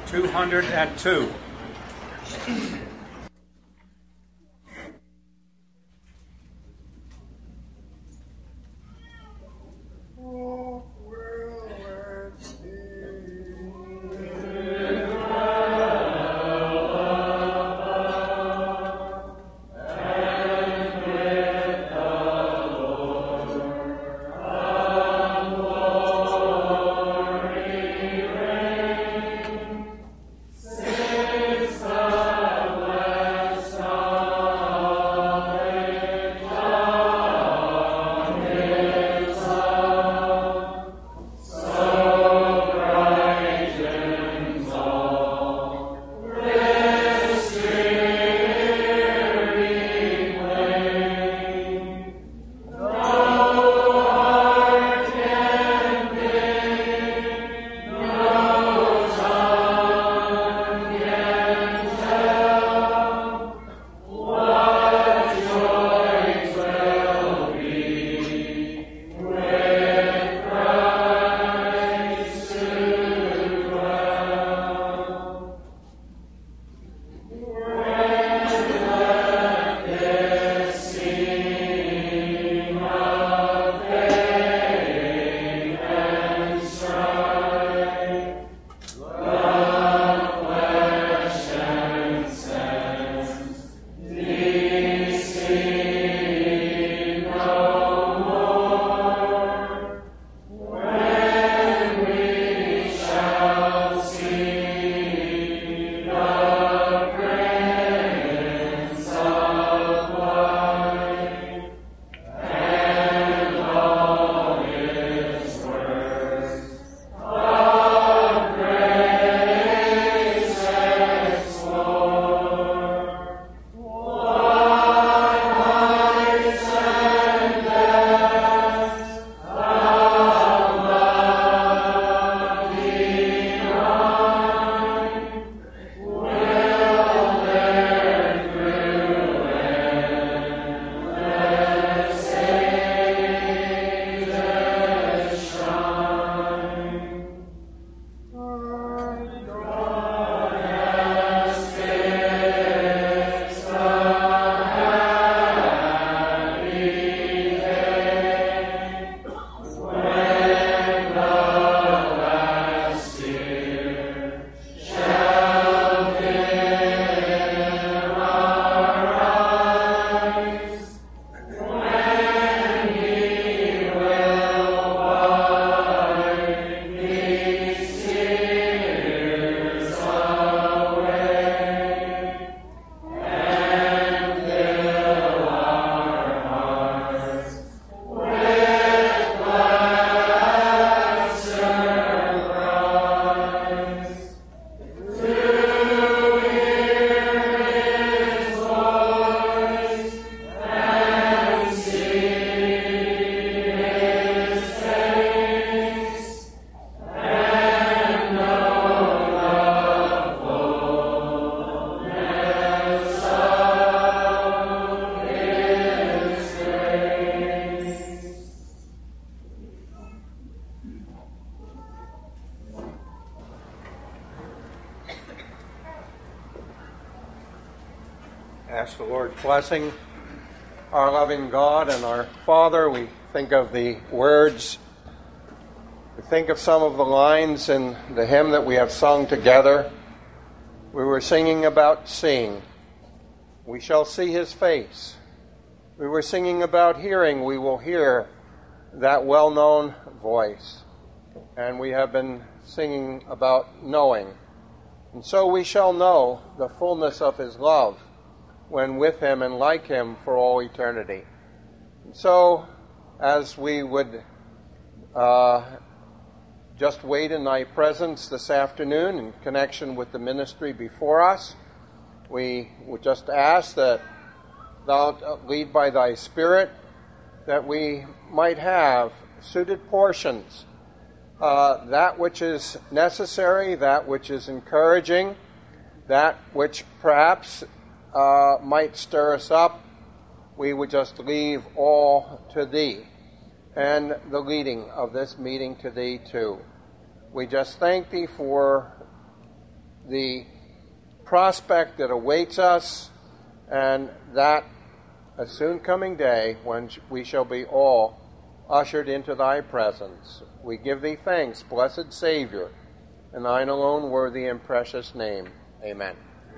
202. Ask the Lord's blessing. Our loving God and our Father, we think of the words, we think of some of the lines in the hymn that we have sung together. We were singing about seeing. We shall see his face. We were singing about hearing. We will hear that well-known voice. And we have been singing about knowing. And so we shall know the fullness of his love when with him and like him for all eternity. And so, as we would just wait in thy presence this afternoon in connection with the ministry before us, we would just ask that thou lead by thy Spirit, that we might have suited portions, that which is necessary, that which is encouraging, that which perhaps might stir us up, we would just leave all to thee, and the leading of this meeting to thee too. We just thank thee for the prospect that awaits us, and that a soon coming day when we shall be all ushered into thy presence. We give thee thanks, blessed Savior, in thine alone worthy and precious name. Amen.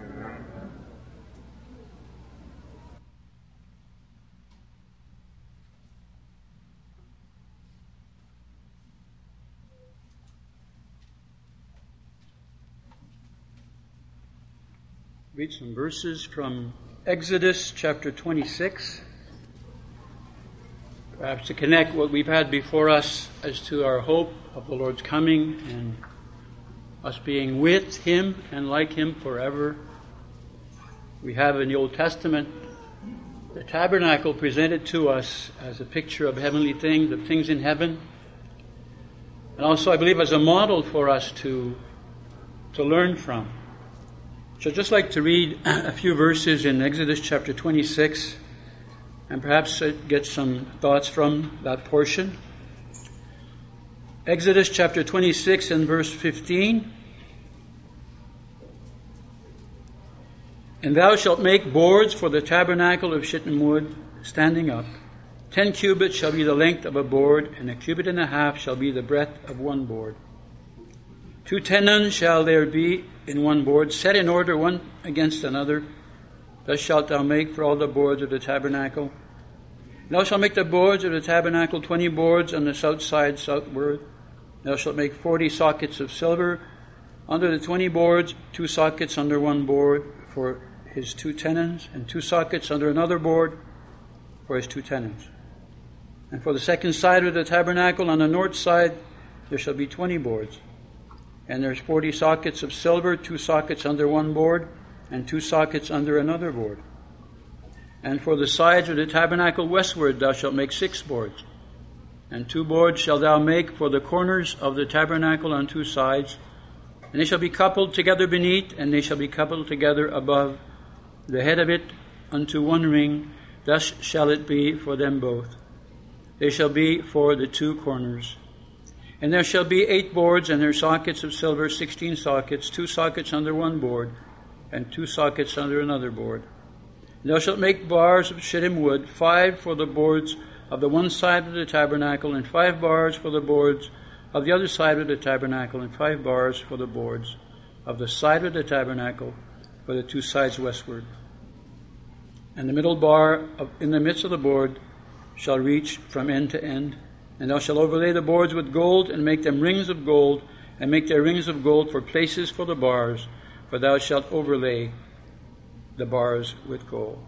Read some verses from Exodus chapter 26. Perhaps to connect what we've had before us as to our hope of the Lord's coming and us being with Him and like Him forever. We have in the Old Testament the tabernacle presented to us as a picture of heavenly things, of things in heaven. And also, I believe, as a model for us to learn from. So I'd just like to read a few verses in Exodus chapter 26 and perhaps get some thoughts from that portion. Exodus chapter 26 and verse 15. And thou shalt make boards for the tabernacle of shittim wood, standing up. 10 cubits shall be the length of a board, and 1.5 cubits shall be the breadth of one board. 2 tenons shall there be in one board, set in order one against another. Thus shalt thou make for all the boards of the tabernacle. And thou shalt make the boards of the tabernacle 20 boards on the south side southward. Thou shalt make 40 sockets of silver under the 20 boards, 2 sockets under one board for his 2 tenons, and 2 sockets under another board for his 2 tenons. And for the second side of the tabernacle on the north side there shall be 20 boards. And there's 40 sockets of silver, 2 sockets under one board, and 2 sockets under another board. And for the sides of the tabernacle westward thou shalt make 6 boards. And 2 boards shalt thou make for the corners of the tabernacle on 2 sides. And they shall be coupled together beneath, and they shall be coupled together above the head of it unto one ring. Thus shall it be for them both. They shall be for the 2 corners. And there shall be 8 boards, and their sockets of silver, 16 sockets, 2 sockets under one board, and 2 sockets under another board. And thou shalt make bars of shittim wood, 5 for the boards of the one side of the tabernacle, and 5 bars for the boards of the other side of the tabernacle, and 5 bars for the boards of the side of the tabernacle for the 2 sides westward. And the middle bar in the midst of the board shall reach from end to end. And thou shalt overlay the boards with gold, and make them rings of gold, and make their rings of gold for places for the bars, for thou shalt overlay the bars with gold.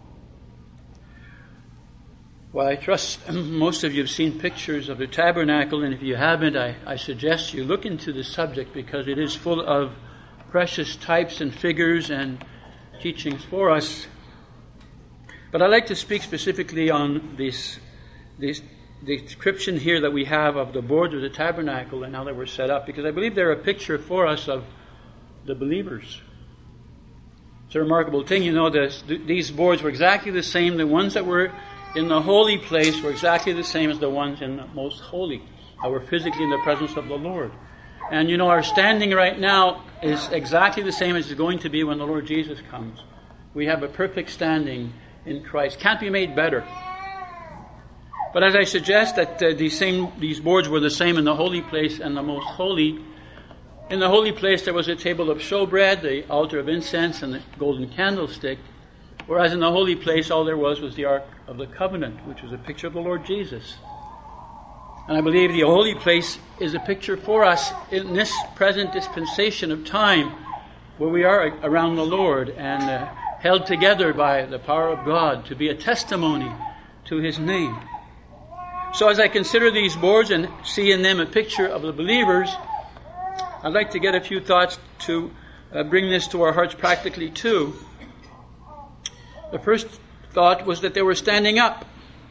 Well, I trust most of you have seen pictures of the tabernacle, and if you haven't, I suggest you look into the subject, because it is full of precious types and figures and teachings for us. But I'd like to speak specifically on the description here that we have of the boards of the tabernacle and how they were set up, because I believe they're a picture for us of the believers. It's a remarkable thing, these boards were exactly the same. The ones that were in the holy place were exactly the same as the ones in the most holy, that were physically in the presence of the Lord. And our standing right now is exactly the same as it's going to be when the Lord Jesus comes. We have a perfect standing in Christ. Can't be made better. But as I suggest that these boards were the same in the holy place and the most holy. In the holy place there was a table of showbread, the altar of incense, and the golden candlestick. Whereas in the holy place all there was the Ark of the Covenant, which was a picture of the Lord Jesus. And I believe the holy place is a picture for us in this present dispensation of time, where we are around the Lord and held together by the power of God to be a testimony to His name. So as I consider these boards and see in them a picture of the believers, I'd like to get a few thoughts to bring this to our hearts practically too. The first thought was that they were standing up.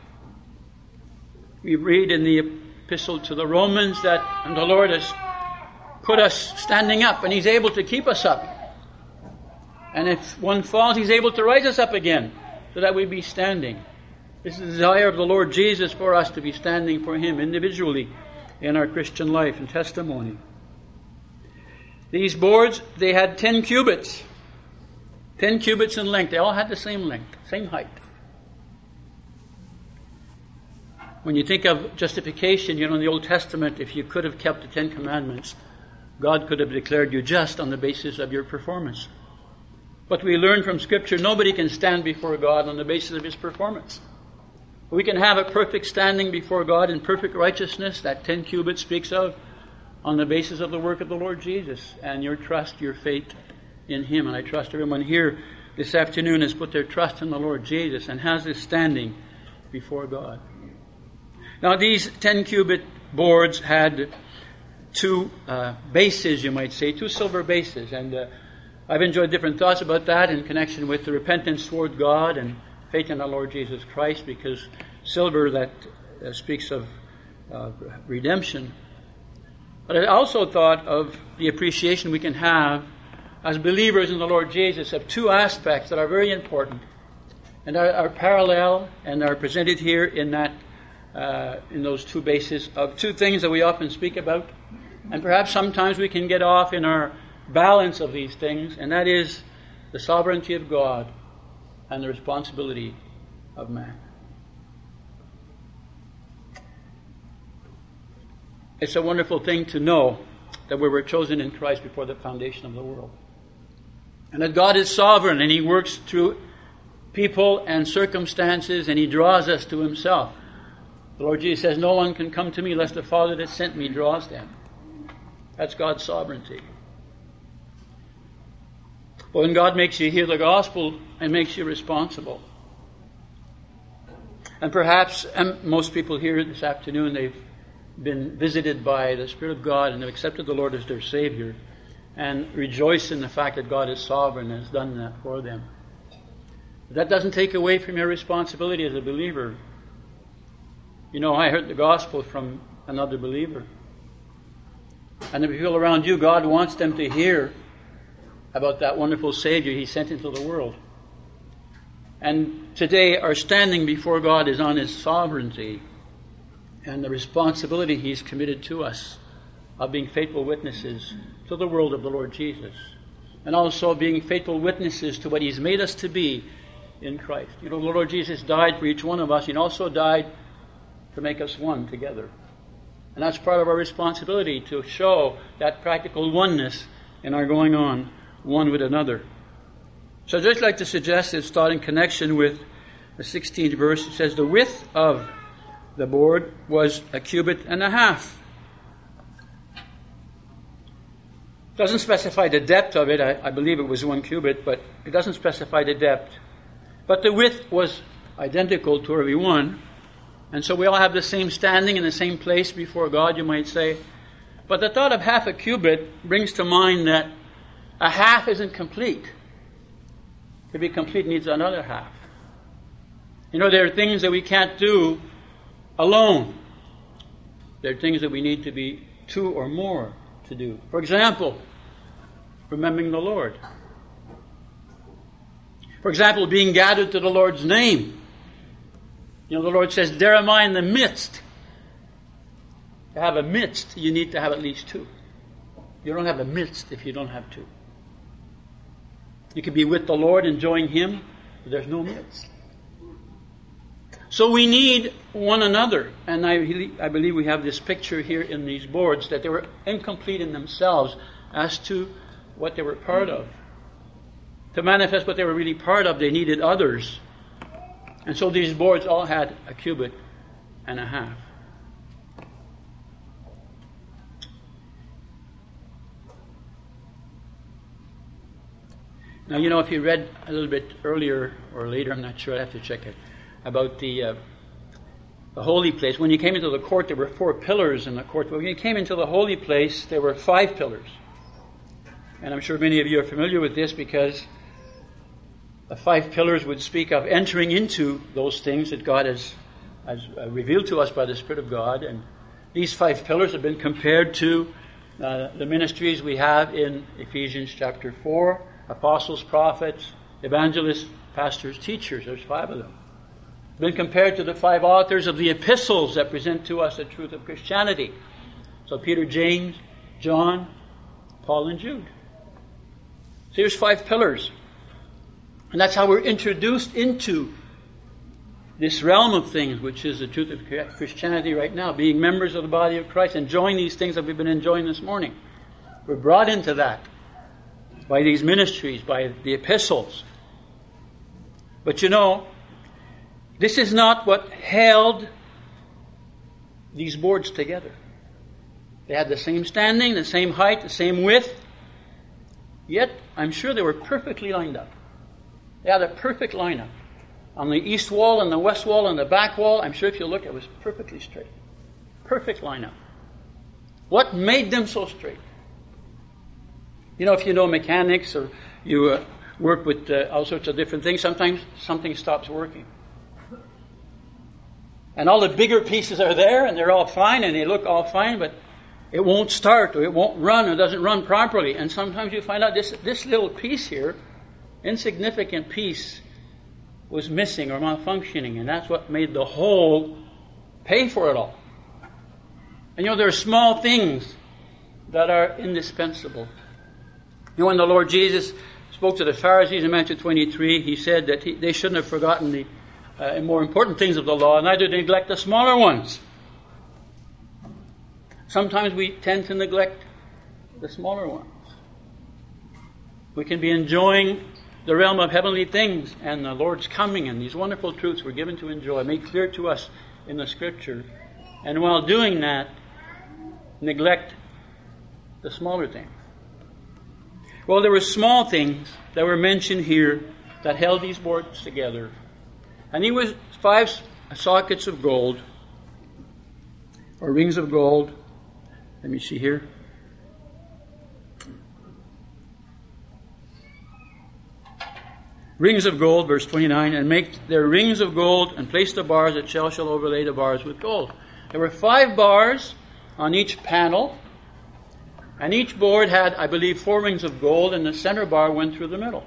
We read in the epistle to the Romans that the Lord has put us standing up, and He's able to keep us up. And if one falls, He's able to raise us up again, so that we be standing. This is the desire of the Lord Jesus for us to be standing for Him individually in our Christian life and testimony. These boards, they had 10 cubits. 10 cubits in length. They all had the same length, same height. When you think of justification, in the Old Testament, if you could have kept the 10 Commandments, God could have declared you just on the basis of your performance. But we learn from Scripture, nobody can stand before God on the basis of his performance. We can have a perfect standing before God in perfect righteousness, that 10 cubits speaks of, on the basis of the work of the Lord Jesus and your trust, your faith in him. And I trust everyone here this afternoon has put their trust in the Lord Jesus and has this standing before God. Now these 10 cubit boards had two bases, you might say, two silver bases. And I've enjoyed different thoughts about that in connection with the repentance toward God and faith in the Lord Jesus Christ, because silver, that speaks of redemption. But I also thought of the appreciation we can have as believers in the Lord Jesus of two aspects that are very important and are parallel and are presented here in that in those two bases of two things that we often speak about. And perhaps sometimes we can get off in our balance of these things, and that is the sovereignty of God and the responsibility of man. It's a wonderful thing to know that we were chosen in Christ before the foundation of the world. And that God is sovereign and he works through people and circumstances and he draws us to himself. The Lord Jesus says, no one can come to me unless the Father that sent me draws them. That's God's sovereignty. But when God makes you hear the gospel and makes you responsible, and perhaps most people here this afternoon, they've been visited by the Spirit of God and have accepted the Lord as their Savior and rejoice in the fact that God is sovereign and has done that for them. But that doesn't take away from your responsibility as a believer. I heard the gospel from another believer. And the people around you, God wants them to hear about that wonderful Savior he sent into the world. And today our standing before God is on his sovereignty and the responsibility he's committed to us of being faithful witnesses to the world of the Lord Jesus. And also being faithful witnesses to what he's made us to be in Christ. The Lord Jesus died for each one of us. He also died to make us one together. And that's part of our responsibility, to show that practical oneness in our going on one with another. So I'd just like to suggest this thought in connection with the 16th verse. It says, the width of the board was 1.5 cubits. It doesn't specify the depth of it. I believe it was 1 cubit, but it doesn't specify the depth. But the width was identical to every one. And so we all have the same standing in the same place before God, you might say. But the thought of 0.5 cubit brings to mind that a half isn't complete. To be complete needs another half. There are things that we can't do alone. There are things that we need to be two or more to do. For example, remembering the Lord. For example, being gathered to the Lord's name. The Lord says, there am I in the midst. To have a midst, you need to have at least two. You don't have a midst if you don't have two. You can be with the Lord, enjoying him, but there's no midst. So we need one another. And I believe we have this picture here in these boards that they were incomplete in themselves as to what they were part of. To manifest what they were really part of, they needed others. And so these boards all had 1.5 cubits. Now, if you read a little bit earlier or later, I'm not sure, I have to check it, about the holy place. When you came into the court, there were 4 pillars in the court. But when you came into the holy place, there were 5 pillars. And I'm sure many of you are familiar with this, because the 5 pillars would speak of entering into those things that God has revealed to us by the Spirit of God. And these 5 pillars have been compared to the ministries we have in Ephesians chapter 4, apostles, prophets, evangelists, pastors, teachers. There's 5 of them. Been compared to the 5 authors of the epistles that present to us the truth of Christianity. So Peter, James, John, Paul and Jude. So here's 5 pillars. And that's how we're introduced into this realm of things, which is the truth of Christianity right now, being members of the body of Christ, enjoying these things that we've been enjoying this morning. We're brought into that by these ministries, by the epistles. But you know, this is not what held these boards together. They had the same standing, the same height, the same width, yet I'm sure they were perfectly lined up. They had a perfect lineup. On the east wall and the west wall and the back wall, I'm sure if you look, it was perfectly straight. Perfect lineup. What made them so straight? You know, if you know mechanics or you work with all sorts of different things, sometimes something stops working. And all the bigger pieces are there and they're all fine and they look all fine, but it won't start or it won't run or doesn't run properly. And sometimes you find out this little piece here, insignificant piece, was missing or malfunctioning, and that's what made the whole pay for it all. And you know, there are small things that are indispensable. You know, when the Lord Jesus spoke to the Pharisees in Matthew 23, he said that they shouldn't have forgotten the more important things of the law, and neither neglect the smaller ones. Sometimes we tend to neglect the smaller ones. We can be enjoying the realm of heavenly things and the Lord's coming and these wonderful truths we're given to enjoy, made clear to us in the Scripture. And while doing that, neglect the smaller things. Well, there were small things that were mentioned here that held these boards together. And he was 5 sockets of gold, or rings of gold. Let me see here. Rings of gold, verse 29, and make their rings of gold and place the bars that shall overlay the bars with gold. There were 5 bars on each panel, and each board had, I believe, 4 rings of gold, and the center bar went through the middle.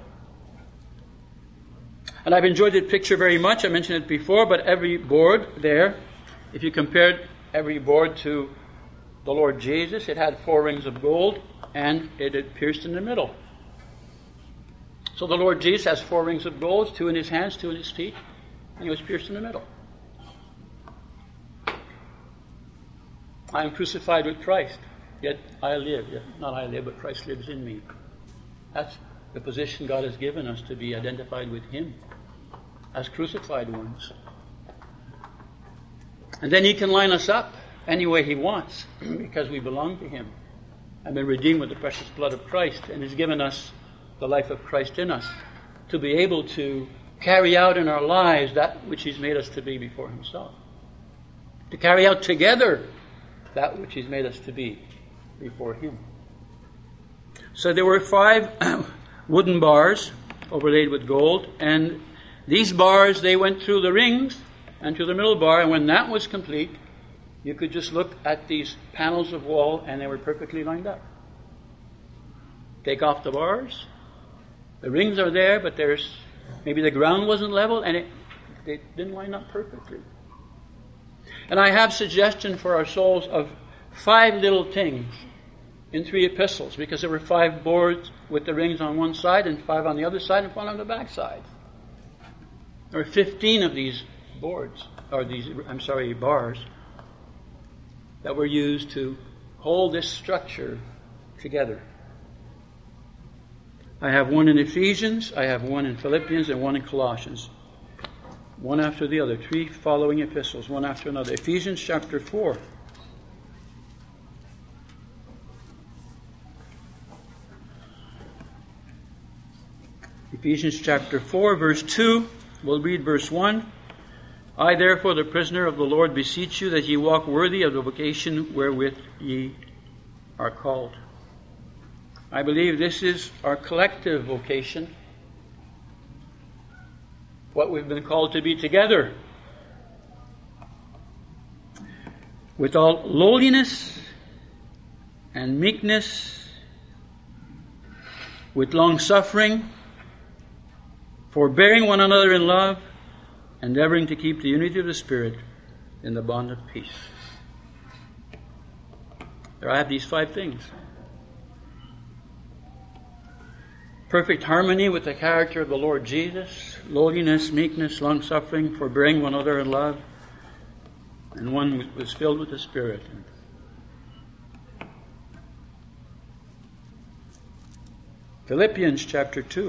And I've enjoyed the picture very much. I mentioned it before, but every board there, if you compared every board to the Lord Jesus, it had 4 rings of gold, and it had pierced in the middle. So the Lord Jesus has 4 rings of gold, 2 in his hands, 2 in his feet, and he was pierced in the middle. I am crucified with Christ, yet I live. Yet not I live, but Christ lives in me. That's the position God has given us, to be identified with him as crucified ones. And then he can line us up any way he wants, because we belong to him and been redeemed with the precious blood of Christ, and has given us the life of Christ in us, to be able to carry out in our lives that which he's made us to be before himself. To carry out together that which he's made us to be before him. So there were 5 wooden bars overlaid with gold, and these bars, they went through the rings and through the middle bar, and when that was complete, you could just look at these panels of wall and they were perfectly lined up. Take off the bars. The rings are there, but maybe the ground wasn't level and they didn't line up perfectly. And I have suggestion for our souls of 5 little things in 3 epistles, because there were 5 boards with the rings on one side and 5 on the other side and 1 on the back side. There were 15 of these boards, or bars, that were used to hold this structure together. I have 1 in Ephesians, I have 1 in Philippians, and 1 in Colossians. One after the other, 3 following epistles, one after another. Ephesians chapter 4. Ephesians chapter 4, verse 2. We'll read verse 1. I, therefore, the prisoner of the Lord, beseech you that ye walk worthy of the vocation wherewith ye are called. I believe this is our collective vocation, what we've been called to be together, with all lowliness and meekness, with long suffering, forbearing one another in love, endeavoring to keep the unity of the Spirit in the bond of peace. There I have these 5 things. perfect harmony with the character of the Lord Jesus, lowliness, meekness, long-suffering, forbearing one another in love, and one was filled with the Spirit. Philippians chapter 2.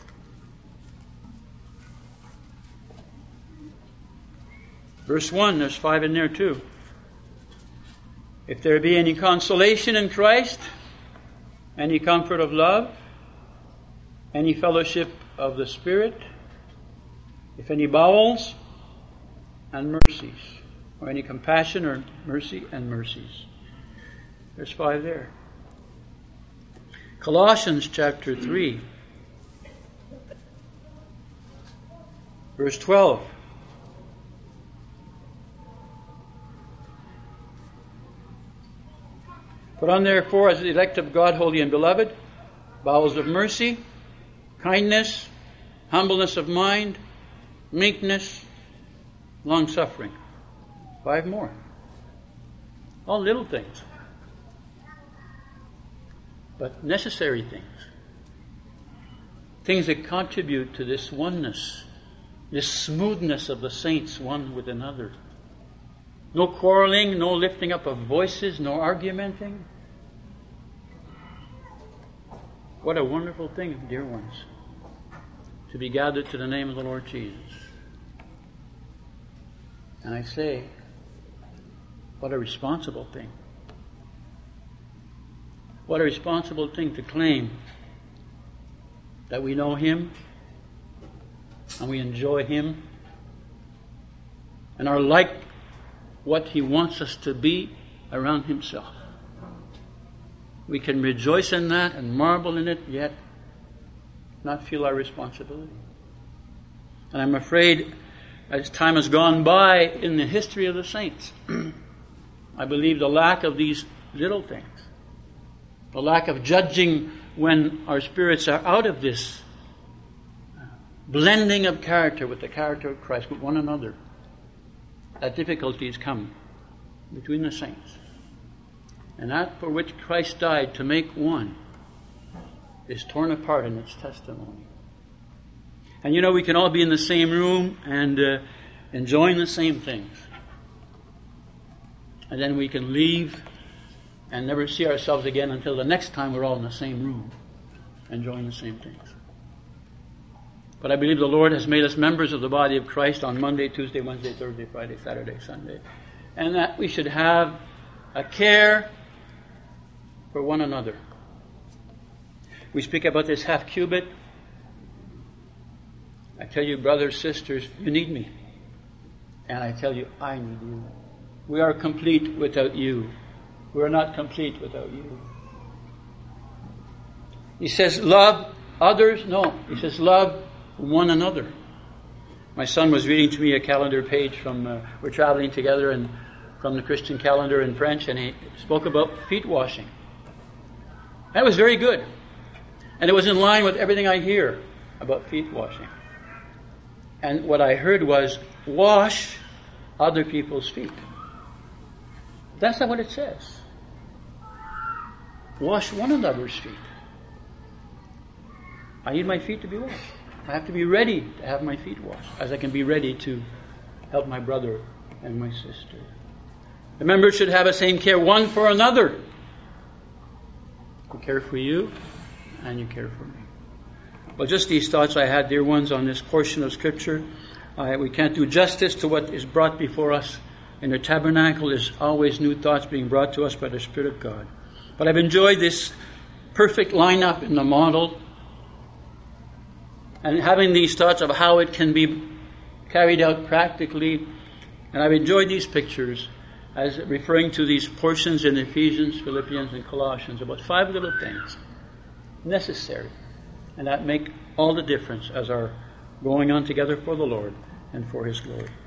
Verse 1, there's 5 in there too. If there be any consolation in Christ, any comfort of love, any fellowship of the Spirit, if any bowels and mercies, or any compassion or mercy and mercies. There's 5 there. Colossians chapter 3, verse 12. Put on therefore as the elect of God, holy and beloved, bowels of mercy, kindness, humbleness of mind, meekness, long-suffering. 5 more. All little things, but necessary things. Things that contribute to this oneness, this smoothness of the saints one with another. No quarreling, no lifting up of voices, no argumenting. What a wonderful thing, dear ones, to be gathered to the name of the Lord Jesus. And I say, what a responsible thing. What a responsible thing to claim that we know Him and we enjoy Him and are like what He wants us to be around Himself. We can rejoice in that and marvel in it, yet not feel our responsibility. And I'm afraid, as time has gone by in the history of the saints, I believe the lack of these little things, the lack of judging when our spirits are out of this blending of character with the character of Christ, with one another, that difficulties come between the saints. And that for which Christ died to make one is torn apart in its testimony. And you know, we can all be in the same room and enjoying the same things. And then we can leave and never see ourselves again until the next time we're all in the same room enjoying the same things. But I believe the Lord has made us members of the body of Christ on Monday, Tuesday, Wednesday, Thursday, Friday, Saturday, Sunday. And that we should have a care for one another. We speak about this half cubit. I tell you, brothers, sisters, you need me. And I tell you, I need you. We are complete without you. We are not complete without you. He says, love others? No. He says, love one another. My son was reading to me a calendar page from, we're traveling together, and from the Christian calendar in French, and he spoke about feet washing. That was very good. And it was in line with everything I hear about feet washing. And what I heard was, wash other people's feet. That's not what it says. Wash one another's feet. I need my feet to be washed. I have to be ready to have my feet washed, as I can be ready to help my brother and my sister. The members should have the same care one for another. I care for you, and you care for me. Well, just these thoughts I had, dear ones, on this portion of Scripture. We can't do justice to what is brought before us in the tabernacle. There's always new thoughts being brought to us by the Spirit of God. But I've enjoyed this perfect lineup in the model, and having these thoughts of how it can be carried out practically. And I've enjoyed these pictures as referring to these portions in Ephesians, Philippians, and Colossians, about 5 little things necessary, and that make all the difference as our going on together for the Lord and for His glory.